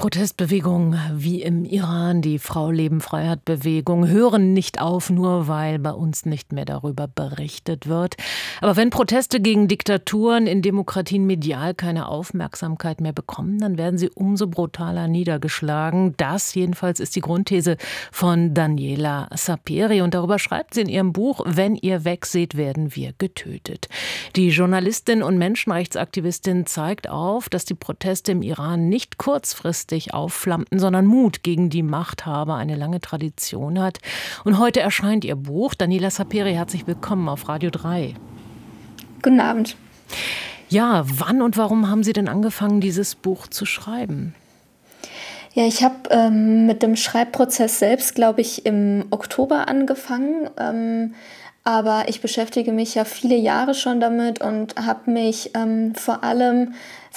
Protestbewegungen wie im Iran, die Frau-Leben-Freiheit-Bewegung, hören nicht auf, nur weil bei uns nicht mehr darüber berichtet wird. Aber wenn Proteste gegen Diktaturen in Demokratien medial keine Aufmerksamkeit mehr bekommen, dann werden sie umso brutaler niedergeschlagen. Das jedenfalls ist die Grundthese von Daniela Saperi. Und darüber schreibt sie in ihrem Buch »Wenn ihr wegseht, werden wir getötet«. Die Journalistin und Menschenrechtsaktivistin zeigt auf, dass die Proteste im Iran nicht kurzfristig aufflammten, sondern Mut gegen die Machthaber eine lange Tradition hat. Und heute erscheint ihr Buch. Daniela Saperi, herzlich willkommen auf Radio 3. Guten Abend. Ja, wann und warum haben Sie denn angefangen, dieses Buch zu schreiben? Ja, ich habe mit dem Schreibprozess selbst, glaube ich, im Oktober angefangen. Aber ich beschäftige mich ja viele Jahre schon damit und habe mich vor allem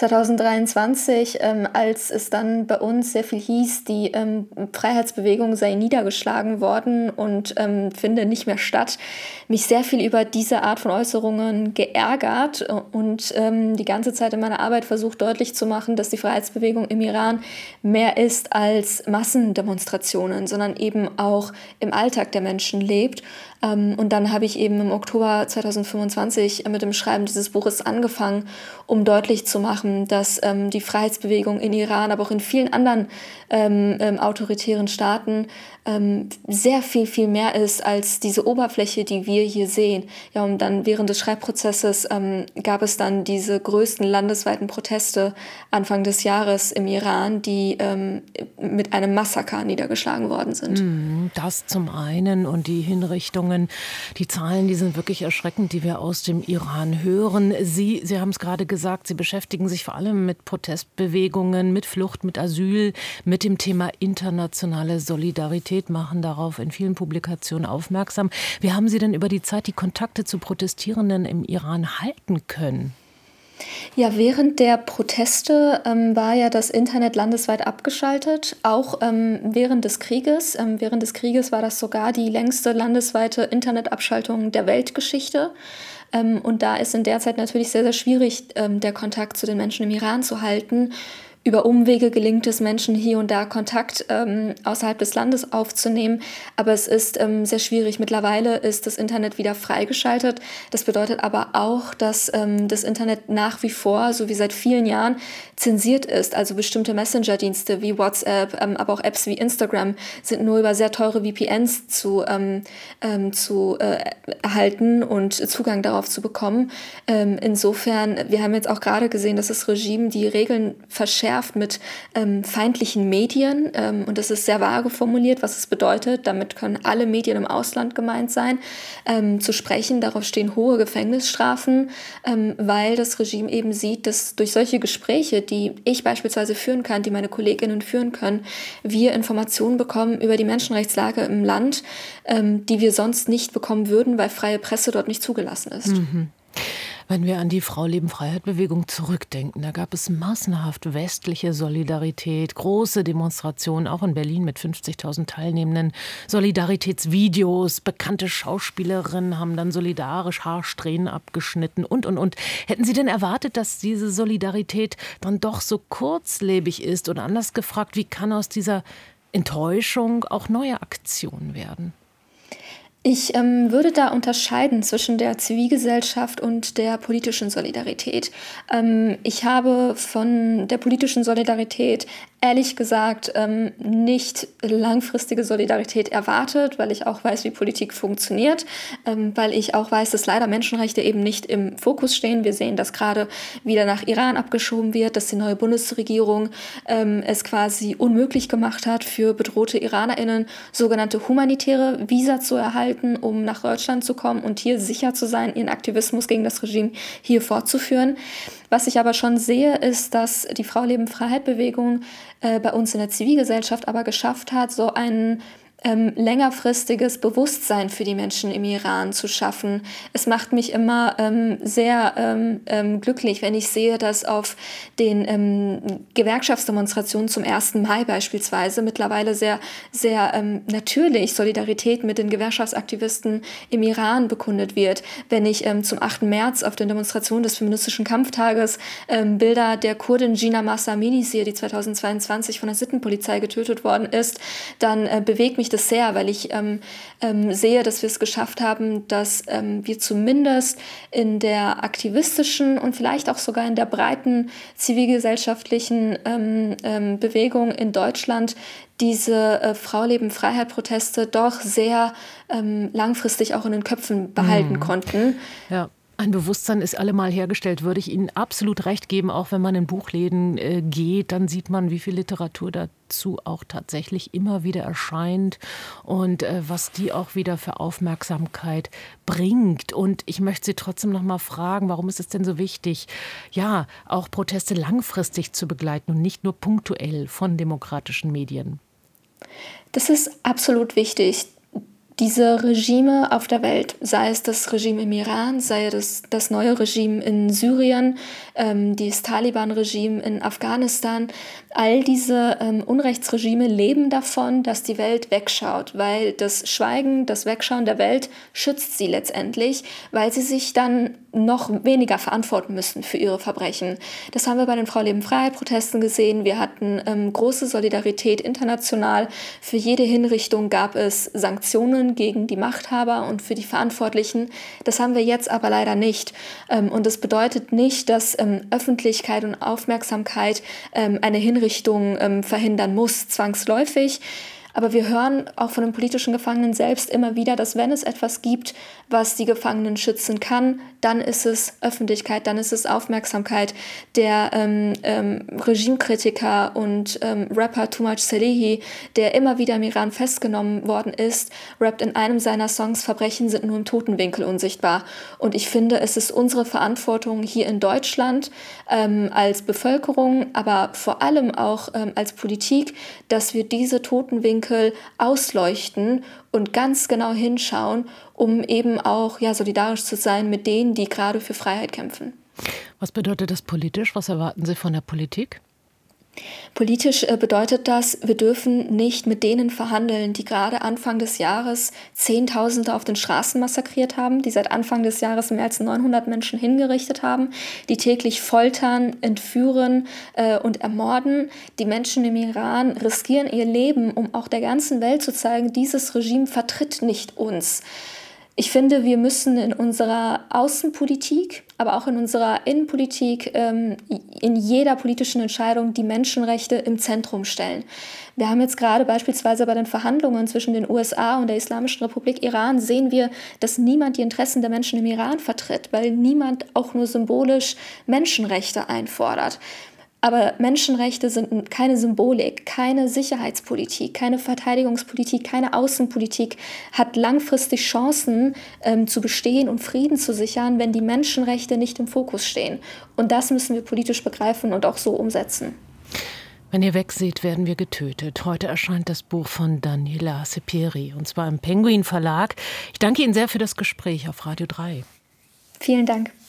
2023, als es dann bei uns sehr viel hieß, die Freiheitsbewegung sei niedergeschlagen worden und finde nicht mehr statt, mich sehr viel über diese Art von Äußerungen geärgert und die ganze Zeit in meiner Arbeit versucht deutlich zu machen, dass die Freiheitsbewegung im Iran mehr ist als Massendemonstrationen, sondern eben auch im Alltag der Menschen lebt. Und dann habe ich eben im Oktober 2025 mit dem Schreiben dieses Buches angefangen, um deutlich zu machen, dass die Freiheitsbewegung in Iran, aber auch in vielen anderen autoritären Staaten sehr viel, viel mehr ist als diese Oberfläche, die wir hier sehen. Ja, und dann während des Schreibprozesses gab es dann diese größten landesweiten Proteste Anfang des Jahres im Iran, die mit einem Massaker niedergeschlagen worden sind. Das zum einen und die Hinrichtungen, die Zahlen, die sind wirklich erschreckend, die wir aus dem Iran hören. Sie haben es gerade gesagt, Sie beschäftigen sich vor allem mit Protestbewegungen, mit Flucht, mit Asyl, mit dem Thema internationale Solidarität, machen darauf in vielen Publikationen aufmerksam. Wie haben Sie denn über die Zeit die Kontakte zu Protestierenden im Iran halten können? Ja, während der Proteste war ja das Internet landesweit abgeschaltet, auch während des Krieges. Während des Krieges war das sogar die längste landesweite Internetabschaltung der Weltgeschichte. Und da ist in der Zeit natürlich sehr, sehr schwierig, der Kontakt zu den Menschen im Iran zu halten. Über Umwege gelingt es Menschen hier und da Kontakt außerhalb des Landes aufzunehmen, aber es ist sehr schwierig. Mittlerweile ist das Internet wieder freigeschaltet. Das bedeutet aber auch, dass das Internet nach wie vor, so wie seit vielen Jahren, zensiert ist. Also bestimmte Messenger-Dienste wie WhatsApp, aber auch Apps wie Instagram sind nur über sehr teure VPNs zu erhalten und Zugang darauf zu bekommen. Insofern, wir haben jetzt auch gerade gesehen, dass das Regime die Regeln verschärft mit feindlichen Medien. Und das ist sehr vage formuliert, was es bedeutet. Damit können alle Medien im Ausland gemeint sein, zu sprechen. Darauf stehen hohe Gefängnisstrafen, weil das Regime eben sieht, dass durch solche Gespräche, die ich beispielsweise führen kann, die meine Kolleginnen führen können, wir Informationen bekommen über die Menschenrechtslage im Land, die wir sonst nicht bekommen würden, weil freie Presse dort nicht zugelassen ist. Wenn wir an die Frau-Leben-Freiheit-Bewegung zurückdenken, da gab es massenhaft westliche Solidarität, große Demonstrationen, auch in Berlin mit 50.000 Teilnehmenden, Solidaritätsvideos, bekannte Schauspielerinnen haben dann solidarisch Haarsträhnen abgeschnitten und. Hätten Sie denn erwartet, dass diese Solidarität dann doch so kurzlebig ist? Oder anders gefragt, wie kann aus dieser Enttäuschung auch neue Aktionen werden? Ich würde da unterscheiden zwischen der Zivilgesellschaft und der politischen Solidarität. Ich habe von der politischen Solidarität ehrlich gesagt nicht langfristige Solidarität erwartet, weil ich auch weiß, wie Politik funktioniert, weil ich auch weiß, dass leider Menschenrechte eben nicht im Fokus stehen. Wir sehen, dass gerade wieder nach Iran abgeschoben wird, dass die neue Bundesregierung es quasi unmöglich gemacht hat, für bedrohte IranerInnen sogenannte humanitäre Visa zu erhalten, um nach Deutschland zu kommen und hier sicher zu sein, ihren Aktivismus gegen das Regime hier fortzuführen. Was ich aber schon sehe, ist, dass die Frau-Leben-Freiheit-Bewegung bei uns in der Zivilgesellschaft aber geschafft hat, so einen längerfristiges Bewusstsein für die Menschen im Iran zu schaffen. Es macht mich immer sehr glücklich, wenn ich sehe, dass auf den Gewerkschaftsdemonstrationen zum 1. Mai beispielsweise mittlerweile sehr natürlich Solidarität mit den Gewerkschaftsaktivisten im Iran bekundet wird. Wenn ich zum 8. März auf den Demonstrationen des feministischen Kampftages Bilder der Kurdin Jina Mahsa Amini sehe, die 2022 von der Sittenpolizei getötet worden ist, dann bewegt mich das sehr, weil ich sehe, dass wir es geschafft haben, dass wir zumindest in der aktivistischen und vielleicht auch sogar in der breiten zivilgesellschaftlichen Bewegung in Deutschland diese Frau-Leben-Freiheit-Proteste doch sehr langfristig auch in den Köpfen behalten konnten. Ja. Ein Bewusstsein ist allemal hergestellt, würde ich Ihnen absolut recht geben. Auch wenn man in Buchläden geht, dann sieht man, wie viel Literatur dazu auch tatsächlich immer wieder erscheint und was die auch wieder für Aufmerksamkeit bringt. Und ich möchte Sie trotzdem noch mal fragen, warum ist es denn so wichtig, ja, auch Proteste langfristig zu begleiten und nicht nur punktuell von demokratischen Medien? Das ist absolut wichtig. Diese Regime auf der Welt, sei es das Regime im Iran, sei es das neue Regime in Syrien, das Taliban-Regime in Afghanistan, all diese Unrechtsregime leben davon, dass die Welt wegschaut, weil das Schweigen, das Wegschauen der Welt schützt sie letztendlich, weil sie sich dann noch weniger verantworten müssen für ihre Verbrechen. Das haben wir bei den Frau-Leben-Freiheit-Protesten gesehen. Wir hatten große Solidarität international. Für jede Hinrichtung gab es Sanktionen gegen die Machthaber und für die Verantwortlichen. Das haben wir jetzt aber leider nicht. Und das bedeutet nicht, dass Öffentlichkeit und Aufmerksamkeit eine Hinrichtung verhindern muss, zwangsläufig. Aber wir hören auch von den politischen Gefangenen selbst immer wieder, dass wenn es etwas gibt, was die Gefangenen schützen kann, dann ist es Öffentlichkeit, dann ist es Aufmerksamkeit. Der Regimekritiker und Rapper Toomaj Salehi, der immer wieder im Iran festgenommen worden ist, rappt in einem seiner Songs, Verbrechen sind nur im Totenwinkel unsichtbar. Und ich finde, es ist unsere Verantwortung hier in Deutschland als Bevölkerung, aber vor allem auch als Politik, dass wir diese Totenwinkel ausleuchten und ganz genau hinschauen, um eben auch solidarisch zu sein mit denen, die gerade für Freiheit kämpfen. Was bedeutet das politisch? Was erwarten Sie von der Politik? Politisch bedeutet das, wir dürfen nicht mit denen verhandeln, die gerade Anfang des Jahres Zehntausende auf den Straßen massakriert haben, die seit Anfang des Jahres mehr als 900 Menschen hingerichtet haben, die täglich foltern, entführen und ermorden. Die Menschen im Iran riskieren ihr Leben, um auch der ganzen Welt zu zeigen, dieses Regime vertritt nicht uns. Ich finde, wir müssen in unserer Außenpolitik, aber auch in unserer Innenpolitik, in jeder politischen Entscheidung die Menschenrechte im Zentrum stellen. Wir haben jetzt gerade beispielsweise bei den Verhandlungen zwischen den USA und der Islamischen Republik Iran sehen wir, dass niemand die Interessen der Menschen im Iran vertritt, weil niemand auch nur symbolisch Menschenrechte einfordert. Aber Menschenrechte sind keine Symbolik, keine Sicherheitspolitik, keine Verteidigungspolitik, keine Außenpolitik, hat langfristig Chancen zu bestehen und Frieden zu sichern, wenn die Menschenrechte nicht im Fokus stehen. Und das müssen wir politisch begreifen und auch so umsetzen. Wenn ihr wegseht, werden wir getötet. Heute erscheint das Buch von Daniela Seperi, und zwar im Penguin Verlag. Ich danke Ihnen sehr für das Gespräch auf Radio 3. Vielen Dank.